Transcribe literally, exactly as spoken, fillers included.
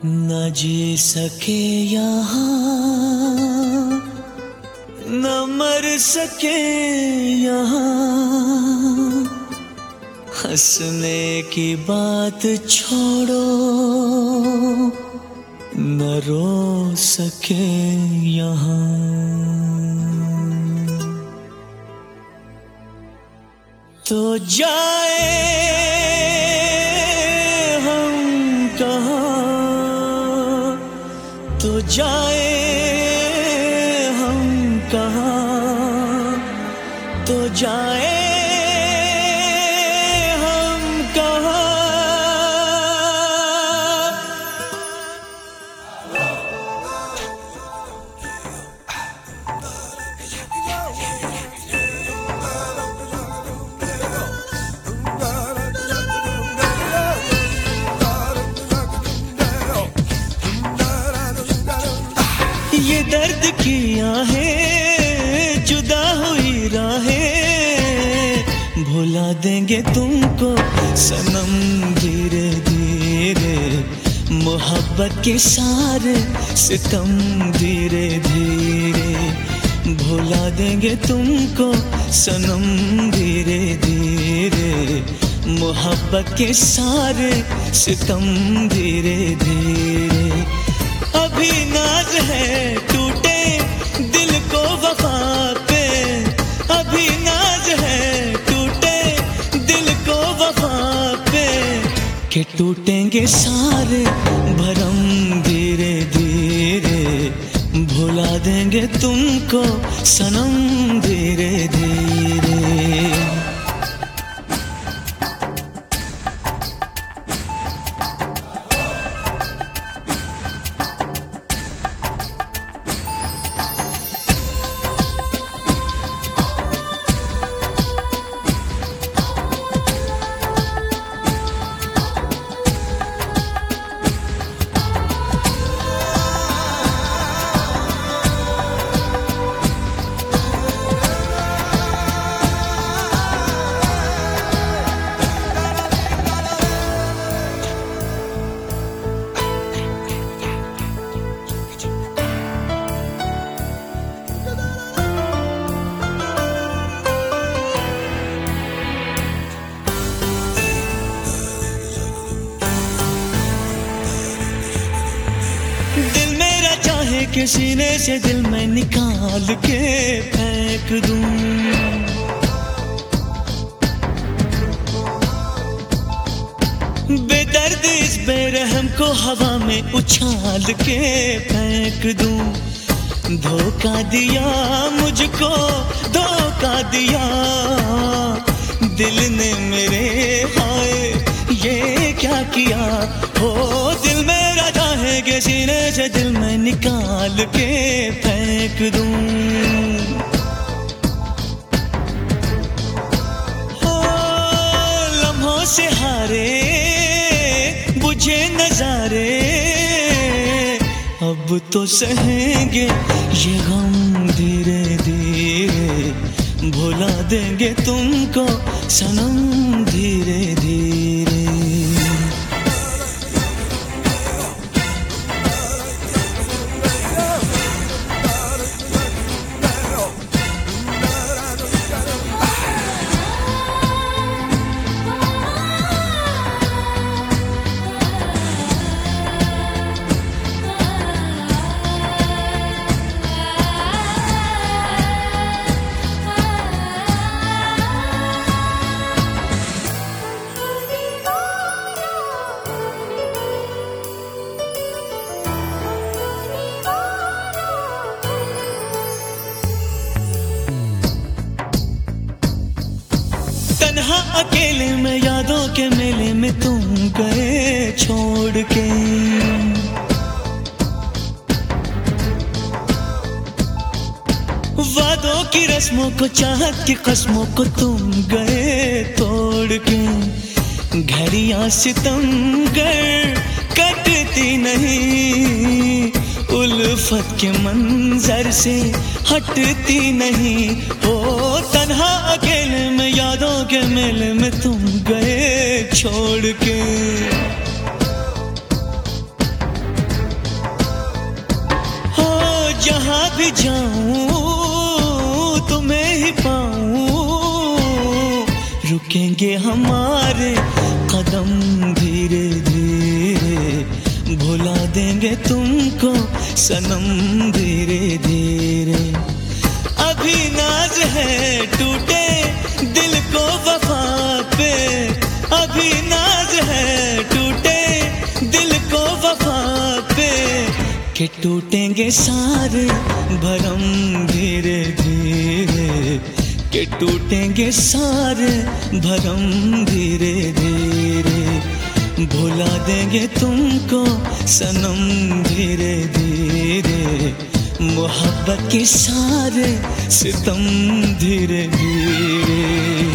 न जी सके यहाँ, न मर सके यहाँ। हंसने की बात छोड़ो, न रो सके यहाँ। तो जाए हम कहाँ, तो जाए हम कहाँ, तो जाए हम कहाँ। ये दर्द की आहें, जुदा हुई राहें, भुला देंगे तुमको सनम धीरे धीरे। मोहब्बत के सारे सितम धीरे धीरे, भुला देंगे तुमको सनम धीरे धीरे। मोहब्बत के सारे सितम धीरे धीरे। अभी नाज है टूटे दिल को वफा पे, अभी नाज है टूटे दिल को वफा पे, कि टूटेंगे सारे भरम धीरे धीरे। भुला देंगे तुमको सनम धीरे धीरे। के सीने से दिल में निकाल के फेंक दूं, बेदर्द इस बेरहम को हवा में उछाल के फेंक दूं। धोखा दिया मुझको, धोखा दिया दिल ने मेरे, हाय ये क्या किया। हो दिल मेरा चाहे के सीने से दिल में निकाल के फेंक दूं। हो लम्हों से हारे बुझे नजारे, अब तो सहेंगे ये गम धीरे धीरे। भुला देंगे तुमको सनम धीरे धीरे। तन्हा अकेले में यादों के मेले में तुम गए छोड़ के। वादों की रस्मों को, चाहत की कस्मों को तुम गए तोड़ के। घड़ियां सितमगर कटती नहीं, उल्फत के मंजर से हटती नहीं। ओ तन्हा अकेले में यादों के मेले में तुम गए छोड़ के। भी जाऊं तुम्हें ही पाऊं, रुकेंगे हमारे कदम धीरे धीरे, भुला देंगे तुमको सनम धीरे धीरे। अभी नाज है टूटे दिल को वफा पे, अभी नाज है टूटे दिल को वफा पे, कि टूटेंगे सारे भरम धीरे धीरे, कि टूटेंगे सारे भरम धीरे धीरे, भुला देंगे तुमको सनम धीरे धीरे, मोहब्बत के सारे सितम धीरे धीरे।